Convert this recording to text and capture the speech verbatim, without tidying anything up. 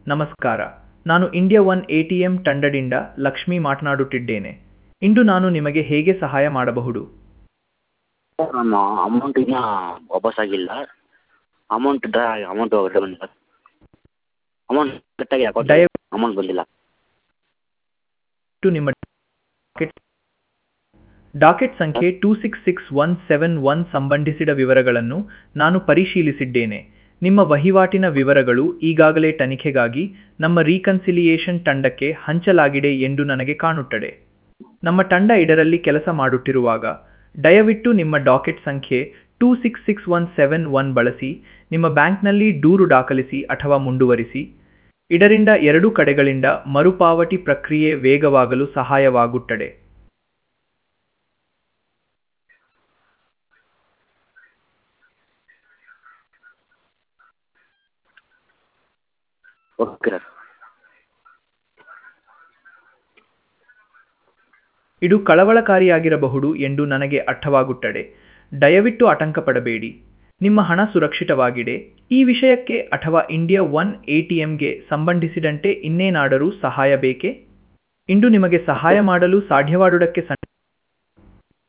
ನಮಸ್ಕಾರ. ನಾನು India one ATM ತಂಡದಿಂದ ಲಕ್ಷ್ಮಿ ಮಾತನಾಡುತ್ತಿದ್ದೇನೆ. ಇಂದು ನಾನು ನಿಮಗೆ ಹೇಗೆ ಸಹಾಯ ಮಾಡಬಹುದು? ಸರ್ ನಮ್ಮ ಅಮೌಂಟ್ ಇನ್ನೂ ವಾಪಸ್ ಆಗಿಲ್ಲ. ಅಮೌಂಟ್ ಡ್ರಾ ಅಮೌಂಟ್ ಹೊರಟು ಬಂದಿಲ್ಲ ಸರ್. ಅಮೌಂಟ್ ಕರೆಕ್ಟಾಗಿ ಅಕೌಂಟ್ ದಯವಿಟ್ಟು ಅಮೌಂಟ್ ಬಂದಿಲ್ಲ. ನಿಮ್ಮ ಡಾಕೆಟ್ ಡಾಕೆಟ್ ಸಂಖ್ಯೆ sir two six six one seven one ಸಂಬಂಧಿಸಿದ ವಿವರಗಳನ್ನು ನಾನು ಪರಿಶೀಲಿಸಿದ್ದೇನೆ. ನಿಮ್ಮ ವಹಿವಾಟಿನ ವಿವರಗಳು ಈಗಾಗಲೇ ತನಿಖೆಗಾಗಿ ನಮ್ಮ ರೀಕನ್ಸಿಲಿಯೇಷನ್ ತಂಡಕ್ಕೆ ಹಂಚಲಾಗಿದೆ ಎಂದು ನನಗೆ ಕಾಣುತ್ತದೆ. ನಮ್ಮ ತಂಡ ಇದರಲ್ಲಿ ಕೆಲಸ ಮಾಡುತ್ತಿರುವಾಗ ದಯವಿಟ್ಟು ನಿಮ್ಮ ಡಾಕೆಟ್ ಸಂಖ್ಯೆ two six six one seven one ಬಳಸಿ ನಿಮ್ಮ ಬ್ಯಾಂಕ್ನಲ್ಲಿ ದೂರು ದಾಖಲಿಸಿ ಅಥವಾ ಮುಂದುವರಿಸಿ. ಇದರಿಂದ ಎರಡೂ ಕಡೆಗಳಿಂದ ಮರುಪಾವತಿ ಪ್ರಕ್ರಿಯೆ ವೇಗವಾಗಲು ಸಹಾಯವಾಗುತ್ತದೆ. Okay sir. ಇದು ಕಳವಳಕಾರಿಯಾಗಿರಬಹುದು ಎಂದು ನನಗೆ ಅರ್ಥವಾಗುತ್ತದೆ. ದಯವಿಟ್ಟು ಆತಂಕ ಪಡಬೇಡಿ. ನಿಮ್ಮ ಹಣ ಸುರಕ್ಷಿತವಾಗಿದೆ. ಈ ವಿಷಯಕ್ಕೆ ಅಥವಾ ಇಂಡಿಯಾ ಒನ್ ಎಟಿಎಂಗೆ ಸಂಬಂಧಿಸಿದಂತೆ ಇನ್ನೇನಾದರೂ ಸಹಾಯ ಬೇಕೇ? ಇಂದು ನಿಮಗೆ ಸಹಾಯ ಮಾಡಲು ಸಾಧ್ಯವಾದುದಕ್ಕೆ